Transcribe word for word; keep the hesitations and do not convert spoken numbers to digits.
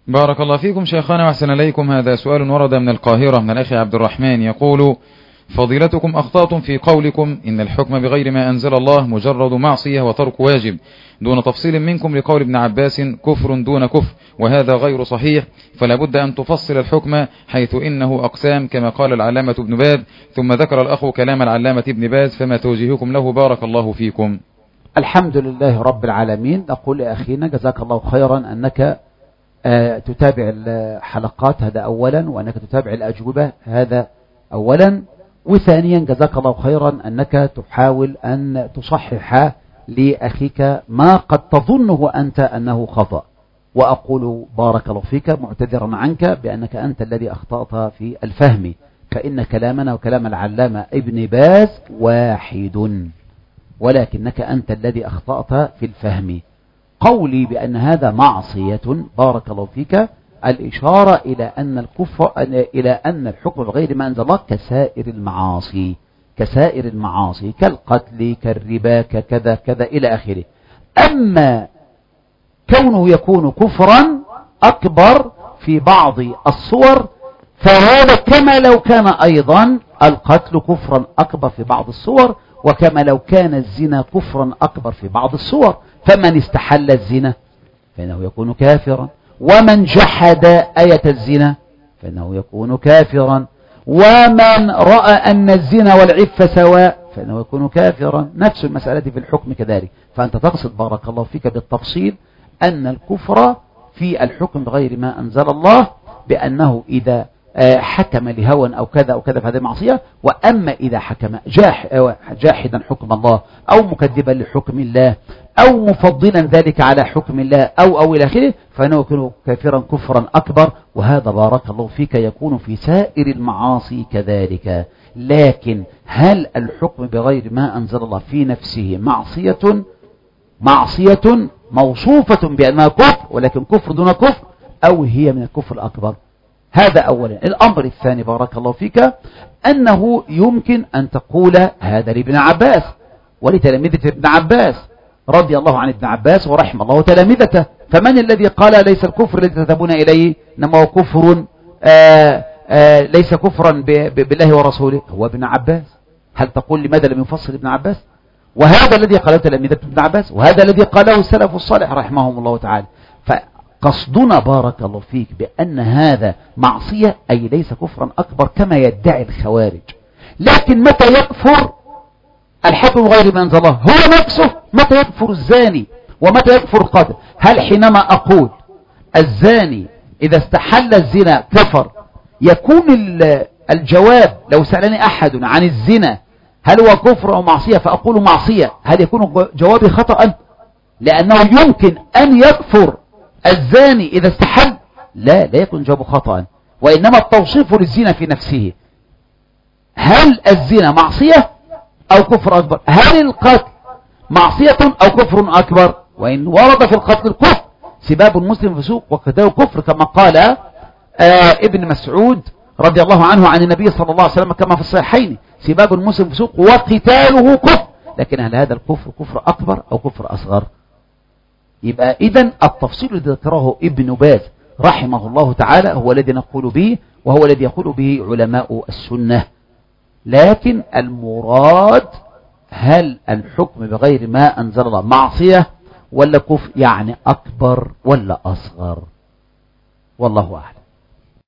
بارك الله فيكم شيخنا وأحسن إليكم. هذا سؤال ورد من القاهرة من الأخ عبد الرحمن يقول: فضيلتكم أخطأتم في قولكم إن الحكم بغير ما أنزل الله مجرد معصية وترك واجب، دون تفصيل منكم لقول ابن عباس كفر دون كفر، وهذا غير صحيح، فلا بد أن تفصل الحكم حيث إنه أقسام كما قال العلامة ابن باز. ثم ذكر الأخ كلام العلامة ابن باز، فما توجيهكم له بارك الله فيكم؟ الحمد لله رب العالمين. نقول لأخينا جزاك الله خيرا أنك آه تتابع الحلقات، هذا أولا، وأنك تتابع الأجوبة، هذا أولا، وثانيا جزاك الله خيرا أنك تحاول أن تصحح لأخيك ما قد تظنه أنت أنه خطأ. وأقول بارك الله فيك معتذرا عنك بأنك أنت الذي أخطأت في الفهم، فإن كلامنا وكلام العلامة ابن باز واحد، ولكنك أنت الذي أخطأت في الفهم. قولي بأن هذا معصية بارك الله فيك الإشارة إلى أن الكفر إلى أن الحكم بغير ما أنزل الله كسائر المعاصي، كسائر المعاصي كالقتل كالربا كذا كذا إلى آخره. أما كونه يكون كفرا أكبر في بعض الصور فهذا كما لو كان أيضا القتل كفرا أكبر في بعض الصور، وكما لو كان الزنا كفرا أكبر في بعض الصور. فمن استحل الزنا فإنه يكون كافرا، ومن جحد آية الزنا فإنه يكون كافرا، ومن رأى أن الزنا والعفة سواء فإنه يكون كافرا. نفس المسألة في الحكم كذلك. فأنت تقصد بارك الله فيك بالتفصيل أن الكفر في الحكم بغير ما أنزل الله بأنه إذا حكم لهوى أو كذا أو كذا فهذه معصية، وأما إذا حكم جاح جاحدا حكم الله أو مكذبا لحكم الله أو مفضلا ذلك على حكم الله أو أو إلى آخره فإنه يكون كافرا كفرا أكبر. وهذا بارك الله فيك يكون في سائر المعاصي كذلك. لكن هل الحكم بغير ما أنزل الله في نفسه معصية معصية موصوفة بأنها كفر ولكن كفر دون كفر، أو هي من الكفر الأكبر؟ هذا أولا. الأمر الثاني بارك الله فيك أنه يمكن أن تقول هذا لابن عباس ولتلامذة ابن عباس رضي الله عن ابن عباس ورحم الله تلامذته. فمن الذي قال ليس الكفر الذي تذهبون إليه إنما هو كفر آآ آآ ليس كفرا بالله ورسوله؟ هو ابن عباس. هل تقول لماذا لم يفصل ابن عباس؟ وهذا الذي قاله تلامذة ابن عباس، وهذا الذي قاله السلف الصالح رحمهم الله تعالى. فقصدنا بارك الله فيك بأن هذا معصية أي ليس كفرا أكبر كما يدعي الخوارج. لكن متى يكفر الحكم غير ما أنزل الله؟ هو نفسه. متى يكفر الزاني ومتى يكفر القاتل؟ هل حينما أقول الزاني إذا استحل الزنا كفر يكون الجواب لو سألني أحد عن الزنا هل هو كفر أو معصية فأقول معصية، هل يكون جوابي خطأ؟ لأنه يمكن أن يكفر الزاني إذا استحل؟ لا لا يكون جوابه خطأ، وإنما التوصيف للزنا في نفسه. هل الزنا معصية أو كفر أكبر؟ هل القتل معصية أو كفر أكبر؟ وإن ورد في القتل الكفر، سباب المسلم فسوق وقتاله كفر كما قال آه ابن مسعود رضي الله عنه عن النبي صلى الله عليه وسلم كما في الصحيحين: سباب المسلم فسوق وقتاله كفر. لكن هل هذا الكفر كفر أكبر أو كفر أصغر؟ يبقى إذن التفصيل الذي ذكره ابن باز رحمه الله تعالى هو الذي نقول به، وهو الذي يقول به علماء السنة. لكن المراد هل الحكم بغير ما أنزل الله معصية ولا كفر، يعني أكبر ولا أصغر؟ والله أعلم.